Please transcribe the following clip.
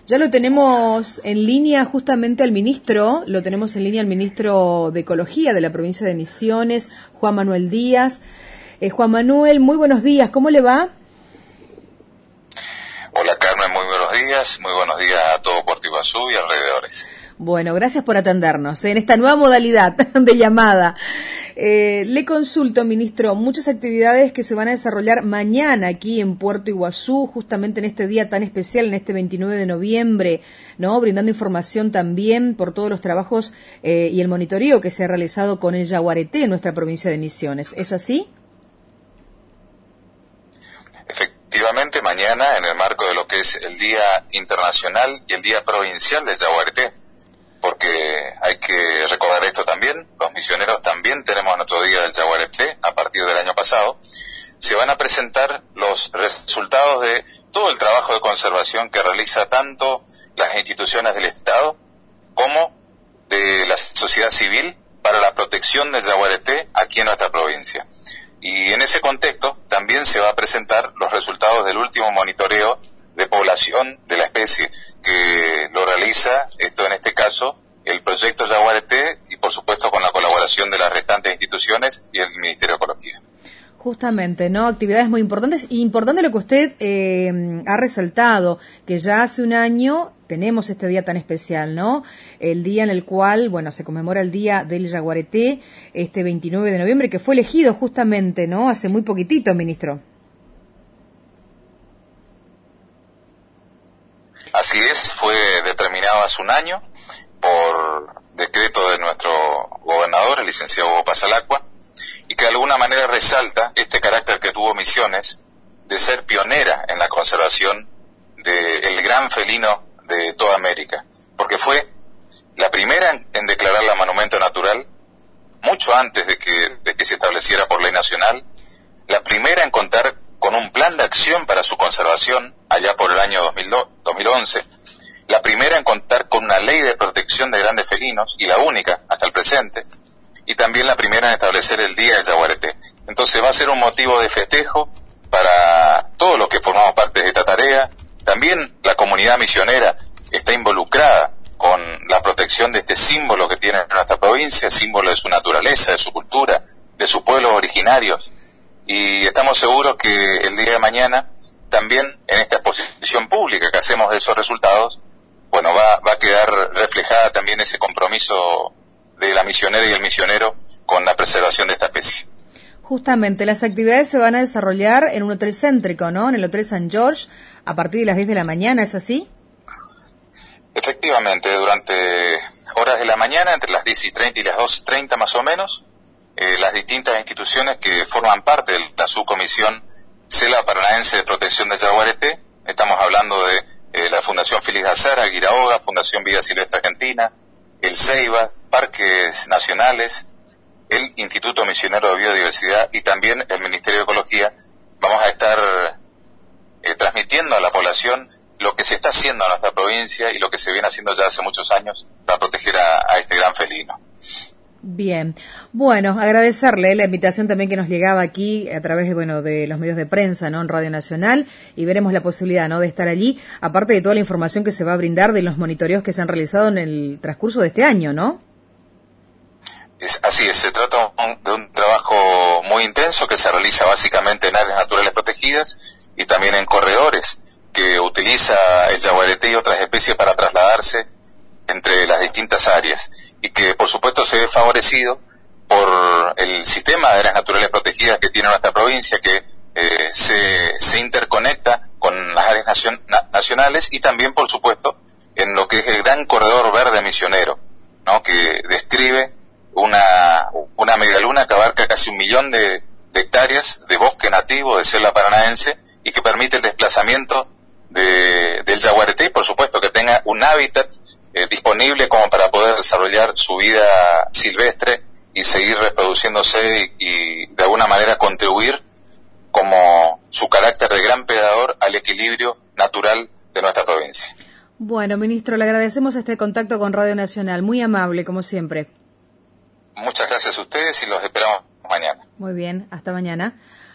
Ya lo tenemos en línea justamente al ministro, lo tenemos en línea al ministro de Ecología de la provincia de Misiones, Juan Manuel Díaz. Juan Manuel, muy buenos días, ¿cómo le va? Hola Carmen, muy buenos días a todo Puerto Iguazú y alrededores. Bueno, gracias por atendernos en esta nueva modalidad de llamada. Le consulto, ministro, muchas actividades que se van a desarrollar mañana aquí en Puerto Iguazú, justamente en este día tan especial, en este 29 de noviembre, ¿no? Brindando información también por todos los trabajos y el monitoreo que se ha realizado con el yaguareté en nuestra provincia de Misiones. ¿Es así? Efectivamente, mañana, en el marco de lo que es el Día Internacional y el Día Provincial del Yaguareté, porque hay que recordar esto también, los misioneros también tenemos nuestro Día del Yaguareté a partir del año pasado, se van a presentar los resultados de todo el trabajo de conservación que realiza tanto las instituciones del Estado como de la sociedad civil para la protección del yaguareté aquí en nuestra provincia. Y en ese contexto también se va a presentar los resultados del último monitoreo de población de la especie que lo realiza, en este caso, el proyecto Yaguareté y por supuesto con la colaboración de las restantes instituciones y el Ministerio de Ecología. Justamente, ¿no? Actividades muy importantes. Y importante lo que usted ha resaltado, que ya hace un año tenemos este día tan especial, ¿no? El día en el cual, bueno, se conmemora el Día del Yaguareté, este 29 de noviembre, que fue elegido justamente, ¿no? Hace muy poquitito, ministro. Así es, fue determinado hace un año por decreto de nuestro gobernador, el licenciado Hugo Pasalacqua, y que de alguna manera resalta este carácter que tuvo Misiones de ser pionera en la conservación del gran felino de toda América, porque fue la primera en declararla monumento natural, mucho antes de que se estableciera por ley nacional, la primera en contar con un plan de acción para su conservación allá por el año 2011, la primera en contar con una ley de protección de grandes felinos y la única hasta el presente, y también la primera en establecer el Día del Yaguareté. Entonces va a ser un motivo de festejo para todos los que formamos parte de esta tarea. También la comunidad misionera está involucrada con la protección de este símbolo que tiene nuestra provincia, símbolo de su naturaleza, de su cultura, de sus pueblos originarios. Y estamos seguros que el día de mañana, también en esta exposición pública que hacemos de esos resultados, bueno, va a quedar reflejada también ese compromiso de la misionera y el misionero con la preservación de esta especie. Justamente, las actividades se van a desarrollar en un hotel céntrico, ¿no? En el Hotel San George, a partir de las 10 de la mañana, ¿es así? Efectivamente, durante horas de la mañana, entre las 10:30 y las 2:30 más o menos, las distintas instituciones que forman parte de la subcomisión Cela Paranaense de Protección del Yaguareté, estamos hablando de la Fundación Félix Azara, Guirahoga, Fundación Vida Silvestre Argentina, el CEIBAS, Parques Nacionales, el Instituto Misionero de Biodiversidad y también el Ministerio de Ecología, vamos a estar transmitiendo a la población lo que se está haciendo en nuestra provincia y lo que se viene haciendo ya hace muchos años para proteger a este gran felino. Bien, bueno, agradecerle la invitación también que nos llegaba aquí a través de los medios de prensa, ¿no? En Radio Nacional, y veremos la posibilidad, ¿no? De estar allí, aparte de toda la información que se va a brindar de los monitoreos que se han realizado en el transcurso de este año, ¿no? Así es, se trata de un trabajo muy intenso que se realiza básicamente en áreas naturales protegidas y también en corredores que utiliza el yaguareté y otras especies para trasladarse entre las distintas áreas, y que por supuesto se ve favorecido por el sistema de áreas naturales protegidas que tiene nuestra provincia, que se interconecta con las áreas nacionales y también por supuesto en lo que es el gran corredor verde misionero, ¿no? Que describe una medialuna que abarca casi 1 millón de hectáreas de bosque nativo de selva paranaense y que permite el desplazamiento del yaguareté y por supuesto que tenga un hábitat disponible como para poder desarrollar su vida silvestre y seguir reproduciéndose y de alguna manera contribuir como su carácter de gran predador al equilibrio natural de nuestra provincia. Bueno, ministro, le agradecemos este contacto con Radio Nacional, muy amable como siempre. Muchas gracias a ustedes y los esperamos mañana. Muy bien, hasta mañana.